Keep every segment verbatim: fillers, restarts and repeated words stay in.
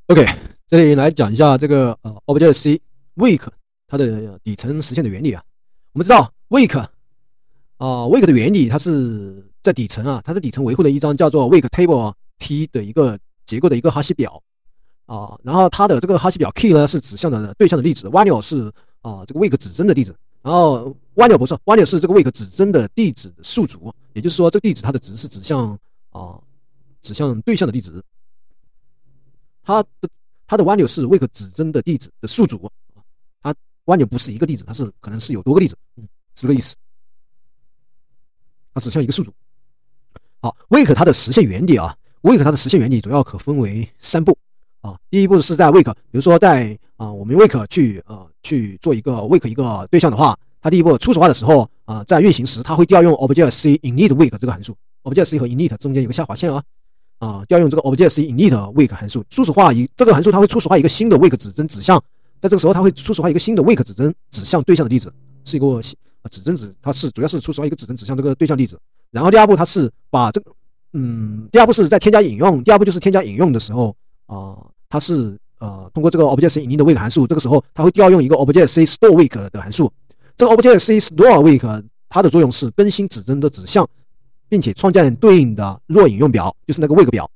OK， 这里来讲一下这个呃 Objective-C Wake 它的底层实现的原理啊。我们知道 Wake 啊、呃、，Wake 的原理它是在底层啊，它在底层维护了一张叫做 Wake Table T 的一个结构的一个哈希表啊、呃，然后它的这个哈希表 Key 呢是指向的对象的粒子 ，Value 是啊、呃、这个 Wake 指针的粒子，然后 Value 不是 Value 是这个 Wake 指针的地址的数组，也就是说这个地址它的值是指向啊、呃、指向对象的地址。它的它的 value 是 Wake 指针的地址的数组，它 value 不是一个地址，它是可能是有多个地址，嗯，是这个意思。它指向一个数组。好 ，Wake 它的实现原理啊 ，Wake 它的实现原理主要可分为三步啊。第一步是在 Wake， 比如说在啊我们 Wake 去啊去做一个 Wake 一个对象的话，它第一步初始化的时候啊，在运行时它会调用 Objective-C init Wake 这个函数 ，Objective-C 和 init 中间有个下划线啊。啊，调用这个 Objective-C init Wake 函数，初始化一这个函数，它会初始化一个新的 Wake 指针指向，在这个时候它会初始化一个新的 Wake 指针指向对象的粒子，是一个啊指针指，它是主要是初始化一个指针指向这个对象粒子。然后第二步，它是把这个嗯，第二步是在添加引用，第二步就是添加引用的时候啊、呃，它是呃通过这个 Objective-C init Wake 函数，这个时候它会调用一个 Objective-C store Wake 的函数，这个 Objective-C store Wake 它的作用是更新指针的指向，并且创建对应的弱引用表，就是那个 Wake 表。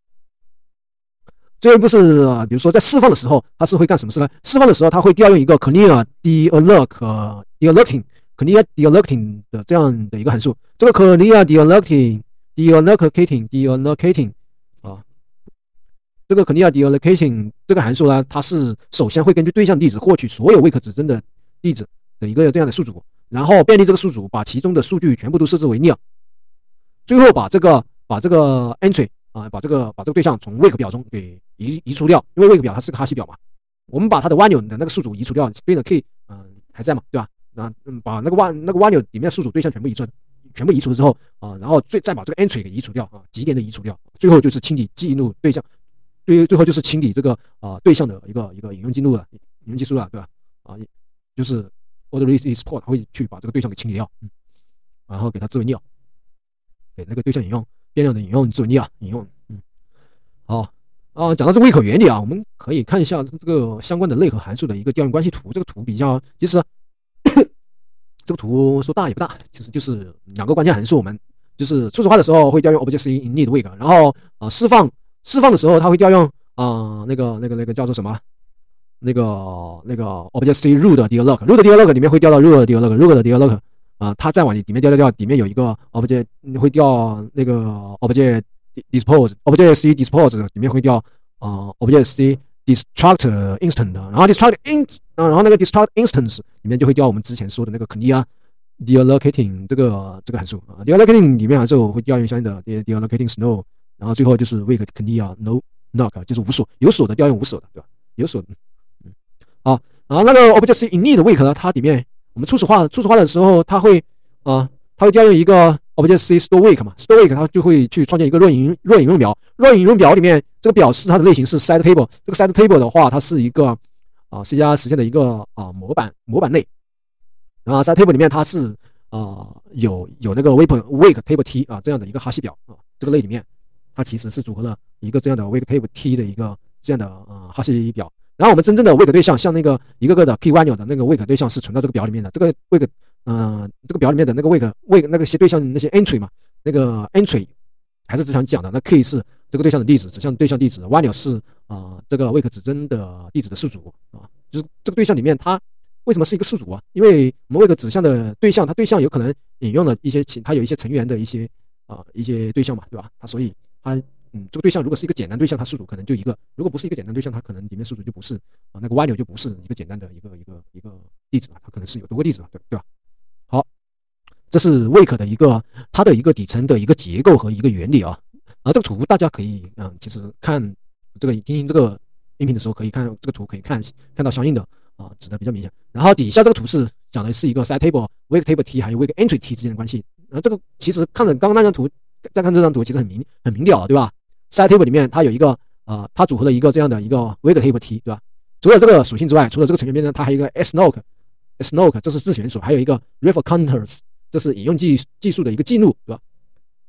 最后一步是、呃，比如说在释放的时候，它是会干什么事呢？释放的时候，它会调用一个 clear dealloc deallocating clear deallocating 的这样的一个函数。这个 clear deallocating deallocating deallocating 啊，这个 clear deallocating 这个函数呢，它是首先会根据对象地址获取所有 Wake 指针的地址的一个这样的数组，然后便利这个数组把其中的数据全部都设置为 nil， 最后把这个把这个 entry 啊，把这个把这个对象从 Wake 表中给移移除掉，因为 Wake 表它是个哈希表嘛，我们把它的 value 的那个数组移除掉，对应的 key 嗯、呃、还在嘛，对吧？啊嗯把那个 value 那个 value 里面的数组对象全部移除，全部移除了之后啊、呃，然后最再把这个 entry 给移除掉啊，极点的移除掉，最后就是清理记录对象，对，最后就是清理这个啊、呃、对象的一个一个引用记录了，引用技术了，对吧？啊，就是 order export 会去把这个对象给清理掉，嗯，然后给它置为 nil， 给那个对象引用。变量的引用，自为 nil 引用，嗯，好啊。讲到这个 Wake 原理啊，我们可以看一下这个相关的类和函数的一个调用关系图。这个图比较，其实这个图说大也不大，其实就是两个关键函数。我们就是初始化的时候会调用 Objective-C init Wake， 然后啊释放释放的时候它会调用啊那个那个那个叫做什么？那个那个 Objective-C root dealloc root dealloc 里面会调到 root dealloc root dealloc。啊、呃，它再往里面调调调，里面有一个 object 会调那个 object dispose Objective-C dispose 里面会调啊、呃、Objective-C destruct instant， 然后 destruct in 啊，然后那个 destruct instance 里面就会调我们之前说的那个 clear deallocating 这个这个函数啊 ，deallocating 里面函数会调用相应的 deallocating snow， 然后最后就是 wake clear no knock 就是无锁有锁的调用无锁的，对吧？有锁的，嗯，好，然后那个 Objective-C init Wake 呢，它里面我们初始化初始化的时候，它会啊、呃，它会调用一个 Objective-C store Wake 嘛 ，store Wake 它就会去创建一个弱引弱引用表。弱引用表里面，这个表示它的类型是 set table。这个 set table 的话，它是一个啊 C 加实现的一个啊、呃、模板模板类。然后 set table 里面它是啊、呃、有有那个 Wake Wake table T 啊这样的一个哈希表啊，这个类里面它其实是组合了一个这样的 Wake table T 的一个这样的啊、呃、哈希表。然后我们真正的 Wake 对象，像那个一个个的 key value 的那个 Wake 对象是存到这个表里面的。这个 Wake， 嗯、呃，这个表里面的那个 Wake Wake 那个些对象那些 entry 嘛，那个 entry 还是之前讲的，那 key 是这个对象的地址，指向对象地址 ，value 是啊、呃、这个 Wake 指针的地址的数组啊，就是这个对象里面它为什么是一个数组啊？因为我们 Wake 指向的对象，它对象有可能引用了一些其它有一些成员的一些啊、呃、一些对象嘛，对吧？它所以它。嗯，这个对象如果是一个简单对象，它数组可能就一个；如果不是一个简单对象，它可能里面数组就不是啊，那个 value 就不是一个简单的一个一个一个地址了，它可能是有多个地址了，对对吧？好，这是 Wake 的一个它的一个底层的一个结构和一个原理啊。啊，这个图大家可以嗯，其实看这个听听这个音频的时候，可以看这个图，可以看看到相应的啊，指的比较明显。然后底下这个图是讲的是一个 set table、Wake table T 还有 Wake entry T 之间的关系。然后这个其实看了刚刚那张图，再看这张图，其实很明很明了，对吧？set table 里面它有一个啊、呃，它组合了一个这样的一个 Wake table T， 对吧？除了这个属性之外，除了这个成员变量，它还有一个 snok，snok 这是自选属，还有一个 refer counters， 这是引用技技术的一个记录，对吧？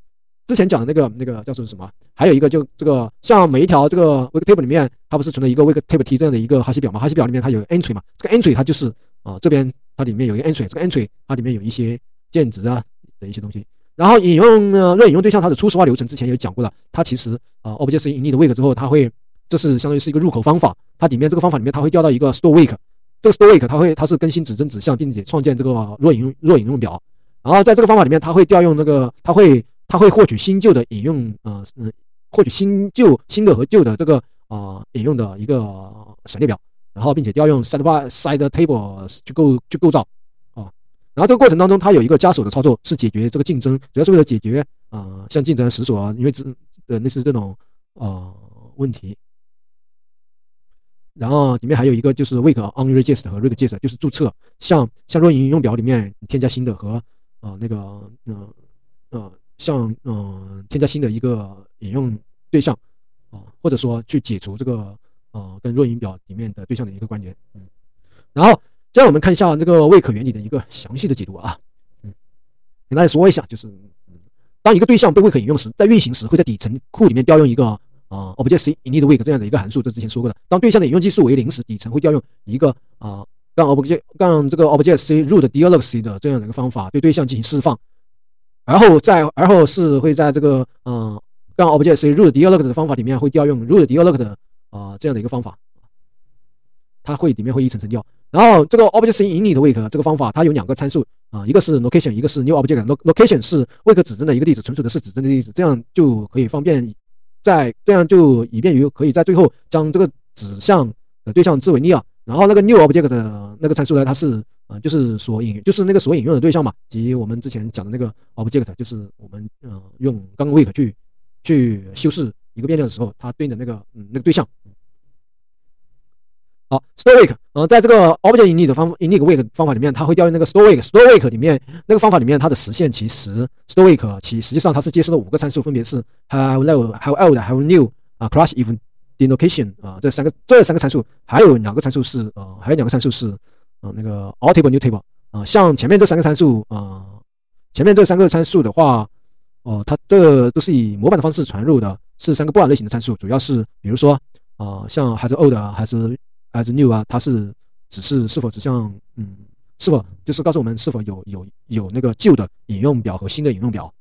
之前讲的那个那个叫做什么？还有一个就这个像每一条这个 wake table 里面，它不是存了一个 wake table T 这样的一个哈希表嘛？哈希表里面它有 entry 嘛？这个 entry 它就是啊、呃、这边它里面有一个 entry， 这个 entry 它里面有一些键值啊的一些东西。然后引用呃热引用对象它的初始化流程之前也讲过了，它其实啊、呃、object init 的 wake 之后，它会这是相当于是一个入口方法，它里面这个方法里面它会调到一个 store wake， 这个 store wake 它会它是更新指针指向，并且创建这个弱引用弱引用表。然后在这个方法里面，它会调用那个它会它会获取新旧的引用呃嗯获取新旧新的和旧的这个啊、呃、引用的一个省列表，然后并且调用 side by side table 去构去构造啊。然后这个过程当中，它有一个加手的操作，是解决这个竞争，主要是为了解决啊、呃、像竞争实锁啊，因为这的类似这种啊、呃、问题。然后里面还有一个就是 wake onRegist 和 regist， 就是注册，像像弱引用表里面添加新的和啊、呃、那个呃呃像嗯、呃、添加新的一个引用对象啊、呃，或者说去解除这个呃跟弱引表里面的对象的一个关联。嗯，然后接下来我们看一下这个 wake 原理的一个详细的解读啊。嗯，给大家说一下，就是、嗯、当一个对象被 wake 引用时，在运行时会在底层库里面调用一个啊、呃、object init wake 这样的一个函数，这之前说过的。当对象的引用计数为零时，底层会调用一个啊、呃、让 object 让这个 object c root dialog c 的这样的一个方法对对象进行释放，而后在而后是会在这个呃让 object c root dialog 的方法里面会调用 root dialog 的啊、呃、这样的一个方法，它会里面会一层层调。然后这个 object c init wake 这个方法它有两个参数啊、呃，一个是 location， 一个是 new object。location 是 wake 指针的一个地址，存储的是指针的地址，这样就可以方便。在这样就以便于可以在最后将这个指向的对象置为 near， 然后那个 new object 的那个参数呢，它是呃就是所引就是那个所引用的对象嘛，及我们之前讲的那个 object， 就是我们呃用刚 wake 去去修饰一个变量的时候，它对应的那个嗯那个对象。好 ，store wake， 呃，在这个 object init 的方 init wake 方法里面，它会调用那个 store wake。store wake 里面那个方法里面，它的实现其实 store wake 其实际上它是接收了五个参数，分别是 have low、have old、have new 啊 ，crush if denotation 啊，这三个这三个参数，还有两个参数是呃，还有两个参数是呃那个 all table new table 啊，像前面这三个参数啊，前面这三个参数的话，哦、呃，它这都是以模板的方式传入的，是三个布朗类型的参数，主要是比如说啊、呃，像还是 old 啊，还是还是 new 啊，它是只是是否指向嗯，是否就是告诉我们是否有有有那个旧的引用表和新的引用表，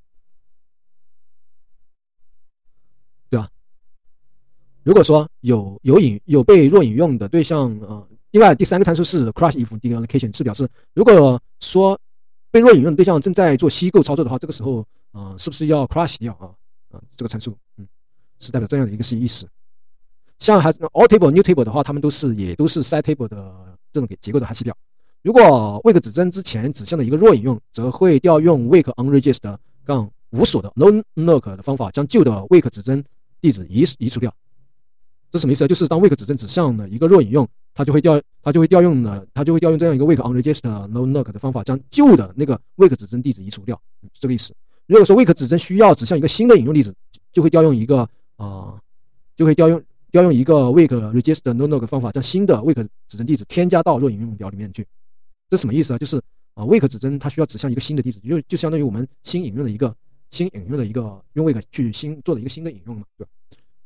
对吧？如果说有有引有被弱引用的对象，呃，另外第三个参数是 crush if deallocation， 是表示如果说被弱引用的对象正在做吸构操作的话，这个时候啊、呃，是不是要 crush 掉啊？啊，这个参数，嗯，是代表这样的一个意思。像还 all table new table 的话，它们都是也都是 side table 的这种结构的哈希表。如果 wake 指针之前指向的一个弱引用，则会调用 wake onRegist 杠无锁的 no lock 的方法，将旧的 wake 指针地址移移除掉。这什么意思呢？就是当 wake 指针指向的一个弱引用，它就会调它就会调用呢，它就会调用这样一个 wake onRegist no lock 的方法，将旧的那个 wake 指针地址移除掉，嗯、是这个意思。如果说 wake 指针需要指向一个新的引用地址，就会调用一个啊、呃，就会调用。要用一个 wake regist no lock 方法，将新的 wake 指针地址添加到弱引用表里面去。这什么意思啊？就是啊 ，wake 指针它需要指向一个新的地址，就就相当于我们新引用的一个新引用的一个用 wake 去新做的一个新的引用嘛，对吧？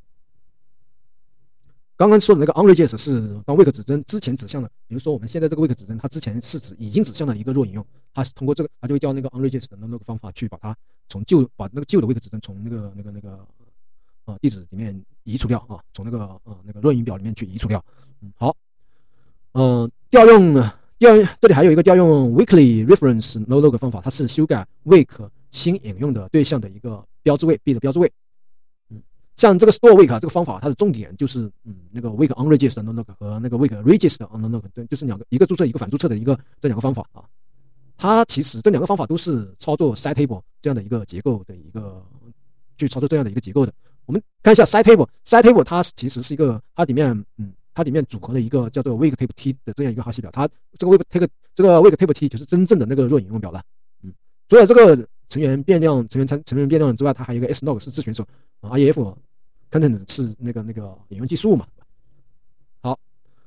刚刚说的那个 onRegist 是当 wake 指针之前指向的，比如说我们现在这个 wake 指针，它之前是指已经指向的一个弱引用，它是通过这个，它就会调那个 onRegist no lock 方法去把它从旧把那个旧的 wake 指针从那个那个那个。啊、呃，地址里面移除掉啊，从那个呃那个弱引表里面去移除掉。嗯，好，嗯、呃，调用调用这里还有一个调用 weekly reference no lock 方法，它是修改 wake 新引用的对象的一个标志位 b 的标志位。嗯，像这个 store wake 这个方法，它的重点就是嗯那个 wake onRegist no lock 和那个 wake regist no lock， 就是两个一个注册一个反注册的一个这两个方法啊。它其实这两个方法都是操作 side table 这样的一个结构的一个去操作这样的一个结构的。我们看一下 side table，side table 它其实是一个，它里面，嗯，它里面组合了一个叫做 wake table t 的这样一个哈希表，它这个 wake table 这个 wake table t 就是真正的那个弱引用表了，嗯，除了这个成员变量、成员成成员变量之外，它还有一个 slog 是自选手 ，R E F content 是那个那个引用计数嘛，好，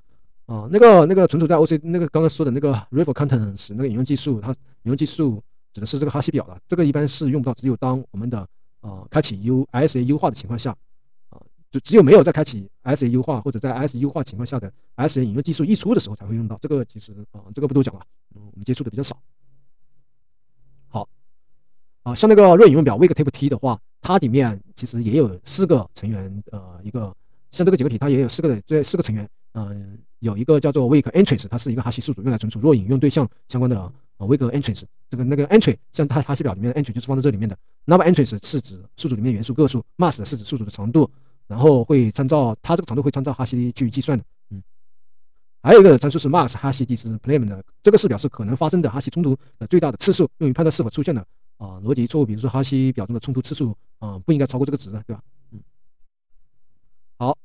啊，那个那个存储在 O C 那个刚刚说的那个 ref content 那个引用计数，它引用计数指的是这个哈希表的，这个一般是用不到，只有当我们的呃开启 U I S A 优化的情况下，啊、呃，就只有没有在开启 I S A 优化或者在 I S A 优化情况下的 I S A 引用技术溢出的时候才会用到。这个其实啊、呃，这个不多讲了，嗯，我们接触的比较少。好，啊、呃，像那个弱引用表 Wake Table T 的话，它里面其实也有四个成员，呃，一个像这个结构体，它也有四个这四个成员，嗯、呃，有一个叫做 Wake Entries， 它是一个哈希宿主，用来存储弱引用对象相关的啊、呃、Wake Entries。这个那个 entry 像它哈希表里面的 entry 就是放在这里面的。那么 entries 是指宿主里面元素个数 ，mass 是指宿主的长度，然后会参照它这个长度会参照哈希去计算的。嗯，还有一个参数是 max 哈希地址 Playman 的，这个是表示可能发生的哈希冲突的最大的次数，用于判断是否出现了啊、呃、逻辑错误，比如说哈希表中的冲突次数啊、呃、不应该超过这个值，对吧？嗯，好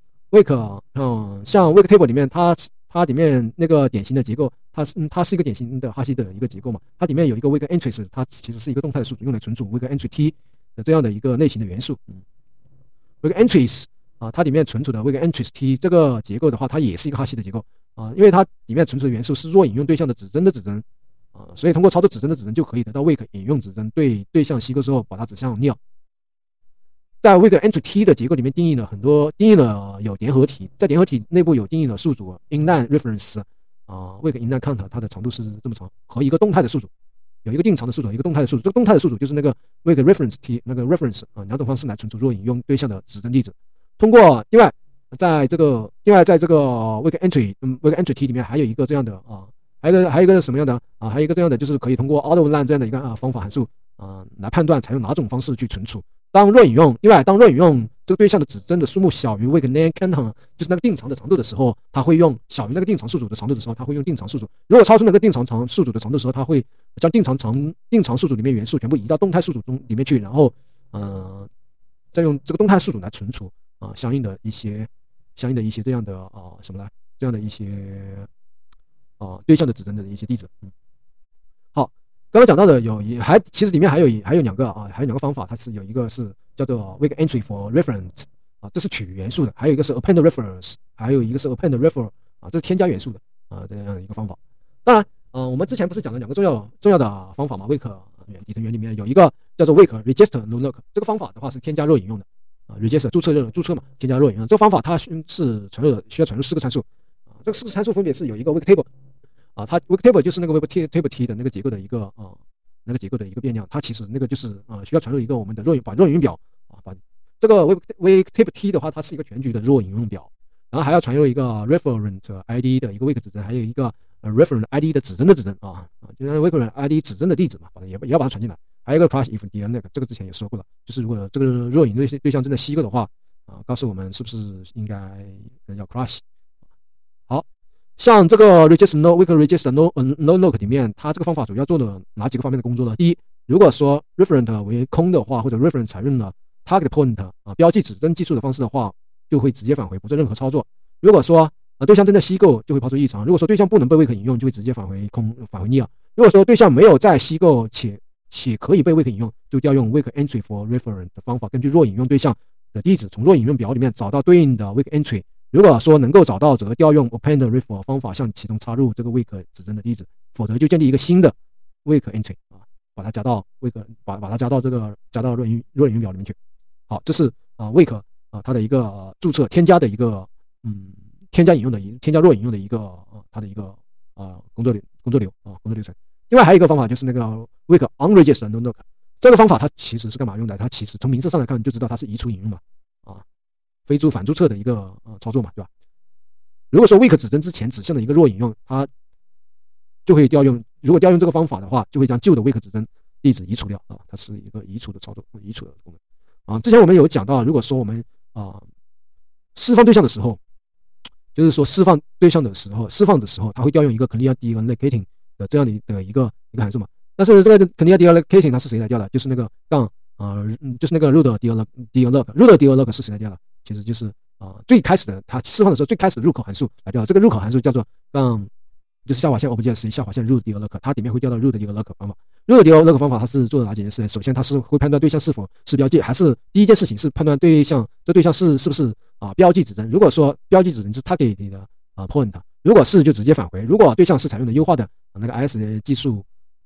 ，Wake 嗯，像 Wake Table 里面它它里面那个典型的结构。它是、嗯、它是一个典型的哈希的一个结构嘛，它里面有一个 Wake Entries， 它其实是一个动态的宿主，用来存储 Wake Entry T 的这样的一个类型的元素。嗯 ，Wake Entries 啊，它里面存储的 Wake Entries T 这个结构的话，它也是一个哈希的结构啊，因为它里面存储的元素是弱引用对象的指针的指针啊，所以通过操作指针的指针就可以得到 Wake 引用指针对对象吸够之后，把它指向 nil。在 Wake Entry T 的结构里面定义了很多，定义了有联合体，在联合体内部有定义了宿主 inline reference。啊 ，Wake inline count 它的长度是这么长，和一个动态的宿主，有一个定长的宿主，一个动态的宿主。这个动态的宿主就是那个 Wake reference T 那个 reference 啊，两种方式来存储弱引用对象的指针地址。通过另外，在这个另外在这个 Wake entry 嗯 Wake entry T 里面还有一个这样的啊，还有一个还有一个什么样的啊？还有一个这样的就是可以通过 auto line 这样的一个啊方法函数啊来判断采用哪种方式去存储。当弱引用，另外当弱引用这个对象的指针的数目小于 Wake name count， 就是那个定长的长度的时候，它会用小于那个定长宿主的长度的时候，它会用定长宿主。如果超出那个定长长宿主的长度的时候，它会将定长长定长宿主里面元素全部移到动态宿主中里面去，然后呃再用这个动态宿主来存储啊、呃、相应的一些相应的一些这样的啊、呃、什么呢？这样的一些啊、呃、对象的指针的一些地址。嗯，好。刚刚讲到的有一还其实里面还有还有两个啊，还有两个方法，它是有一个是叫做 Wake entry for reference 啊，这是取元素的，还有一个是 append reference， 还有一个是 append refer 啊，这是添加元素的啊这样的一个方法。当然，嗯、呃，我们之前不是讲了两个重要重要的方法嘛 ？Wake 底层源里面有一个叫做 Wake register no lock， 这个方法的话是添加弱引用的啊 ，register 注册热注册嘛，添加弱引用。这个方法它是传入的需要传入四个参数啊，这个四个参数分别是有一个 Wake table。啊，它 Wake table 就是那个 Wake table T 的那个结构的一个啊，那个结构的一个变量，它其实那个就是啊，需要传入一个我们的弱引把弱引用表啊，把这个 Wake Wake table T 的话，它是一个全局的弱引用表，然后还要传入一个 referent I D 的一个 Wake 指针，还有一个呃 referent I D 的指针的指针啊啊，就是 Wake I D 指针的地址嘛，把它也也要把它传进来，还有一个 crush if D N 那个，这个之前也说过了，就是如果这个弱引对对象真的吸够的话啊，告诉我们是不是应该要 crush。好。像这个 register no Wake register no no lock 里面，它这个方法主要做了哪几个方面的工作呢？第一，如果说 referent 为空的话，或者 referent 采用了 target point 啊标记指针技术的方式的话，就会直接返回，不做任何操作。如果说啊对象真的吸够，就会抛出异常。如果说对象不能被 Wake 引用，就会直接返回空，返回 nil。如果说对象没有再吸够且且可以被 Wake 引用，就调用 Wake entry for referent 的方法，根据弱引用对象的地址，从弱引用表里面找到对应的 Wake entry。如果说能够找到，则调用 append refer 方法向启动插入这个 Wake 指针的地址，否则就建立一个新的 Wake entry 啊，把它加到 Wake 把把它加到这个加到弱引弱引用表里面去。好，这是啊 Wake 啊它的一个、呃、注册添加的一个嗯添加引用的一添加弱引用的一个啊它的一个啊工作流工作流啊工作流程。另外还有一个方法就是那个 Wake unregister no lock， 这个方法它其实是干嘛用的？它其实从名字上来看就知道它是移除引用嘛啊。非注反注册的一个呃操作嘛，对吧？如果说 Wake 指针之前指向的一个弱引用，它就会调用，如果调用这个方法的话，就会将旧的 Wake 指针地址移除掉啊，它是一个移除的操作，移除的功能啊。之前我们有讲到，如果说我们啊释放对象的时候，就是说释放对象的时候，释放的时候，它会调用一个 clear deallocating 的这样的的一个一个函数嘛。但是这个 clear deallocating 它是谁来调的？就是那个杠啊、呃，就是那个 root dealloc，root dealloc 是谁来调的？其实就是啊、呃，最开始的它释放的时候最开始的入口函数来调，这个入口函数叫做杠，就是下划线 object 下划线 root dealloc， 它里面会调到 root dealloc 方法。root dealloc 方法它是做哪几件事？首先它是会判断对象是否是标记，还是第一件事情是判断对象这对象是是不是啊、呃、标记指针。如果说标记指针就是 target 的啊、呃、point， 如果是就直接返回。如果对象是采用的优化的、呃、那个 I S A 技术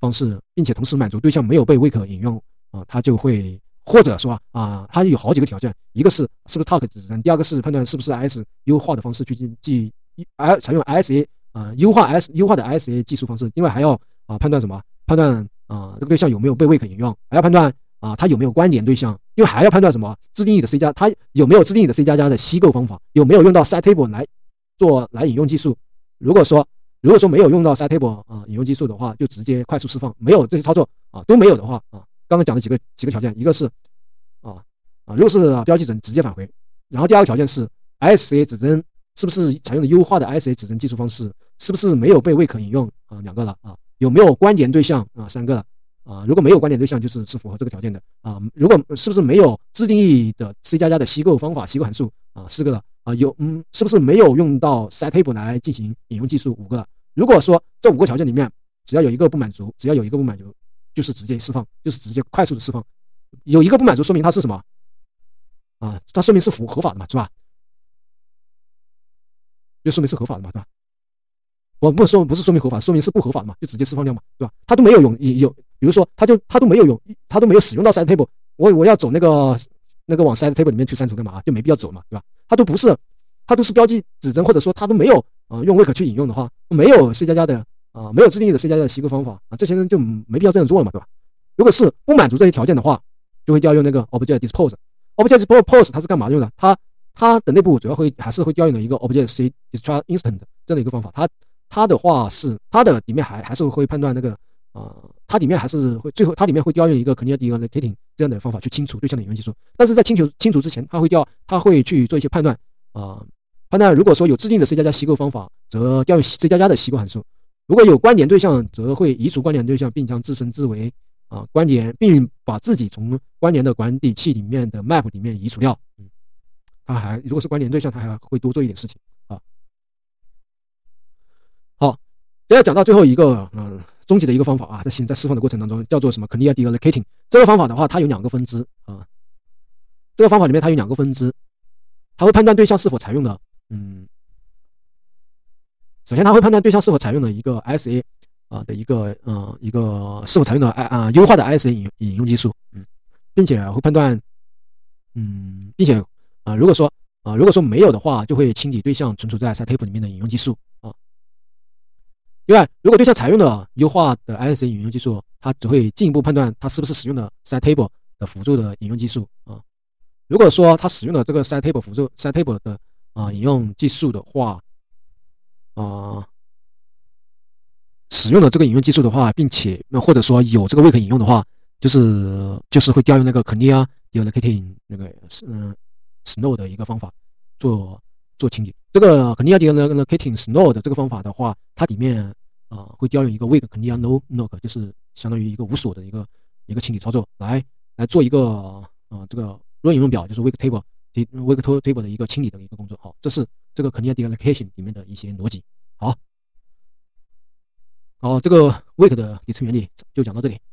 方式，并且同时满足对象没有被 wake 引用啊，它就会或者说啊，它有好几个条件，一个是是不是 talk 指针，第二个是判断是不是 S 优化的方式去进记，哎，采用 I S A 啊优化 S 优化的 I S A 技术方式，另外还要啊判断什么？判断啊这个对象有没有被 wake 引用，还要判断啊它有没有关联对象，因为还要判断什么？自定义的 C 加，它有没有自定义的 C 加加的吸购方法，有没有用到 set table 来做来引用技术？如果说如果说没有用到 set table 啊引用技术的话，就直接快速释放，没有这些操作啊都没有的话啊，刚刚讲的几个几个条件，一个是啊啊如果是标记指针直接返回，然后第二个条件是 I S A 指针是不是采用的优化的 I S A 指针技术方式，是不是没有被 wake 引用啊两个了啊，有没有关联对象啊三个了啊，如果没有关联对象就是是符合这个条件的啊，如果是不是没有自定义的 C 加加的吸购方法吸购函数啊四个了啊，有嗯是不是没有用到 set table 来进行引用技术五个了。如果说这五个条件里面只要有一个不满足，只要有一个不满足，就是直接释放，就是直接快速的释放。有一个不满足，说明它是什么啊？它说明是符合法的嘛，是吧？就说明是合法的嘛，对吧？我不说不是说明合法，说明是不合法的嘛，就直接释放掉嘛，对吧？它都没有用，有比如说它就它都没有用，它都没有使用到 set table， 我我要走那个那个往 set table 里面去删除干嘛？就没必要走嘛，对吧？它都不是，它都是标记指针，或者说它都没有啊、呃、用 wake 去引用的话，没有 C 加加的啊、呃、没有自定义的 C 加加的吸购方法啊，这些人就没必要这样做了嘛，对吧？如果是不满足这些条件的话，就会调用那个 object dispose。object dispose 它是干嘛用的？它它的内部主要会还是会调用的一个 object c extra instant 这样的一个方法。它它的话是它的里面还还是会判断那个啊、呃，它里面还是会最后它里面会调用一个 clear deallocating 这样的方法去清除对象的引用技术。但是在清除清除之前，它会调它会去做一些判断啊、呃，判断如果说有制定的 C 加加吸购方法，则调用 C 加加的吸购函数；如果有关联对象，则会移除关联对象，并将自身置为啊、呃、关联，并把自己从关联的管理器里面的 map 里面移除掉。嗯，它还如果是关联对象，它还会多做一点事情啊。好，接着讲到最后一个嗯、呃、终极的一个方法啊，在在释放的过程当中叫做什么 clear deallocating。这个方法的话，它有两个分支啊。这个方法里面它有两个分支，它会判断对象是否采用的嗯，首先它会判断对象是否采用的一个 I S A 啊的一个呃一个是否采用的啊优化的 I S A 引引用技术，嗯，并且会判断嗯，并且啊如果说啊如果说没有的话，就会清理对象存储在 set table 里面的引用技术啊。另外，如果对象采用的优化的 I S A 引用技术，它只会进一步判断它是不是使用的 set table 的辅助的引用技术啊。如果说它使用的这个 set table 辅助 set table 的啊引用技术的话，啊，使用的这个引用技术的话，并且那或者说有这个 wake 引用的话，就是就是会调用那个 clear deallocating 那个嗯 snow 的一个方法做做清理。这个 clear deallocating snow 的这个方法的话，它里面啊、呃、会调用一个 wake clear no lock， 就是相当于一个无锁的一个一个清理操作，来来做一个啊、呃、这个论引用表，就是 wake table wake table 的一个清理的一个工作。好，这是这个 clear deallocation 里面的一些逻辑。好，好，这个 wake 的底层原理就讲到这里。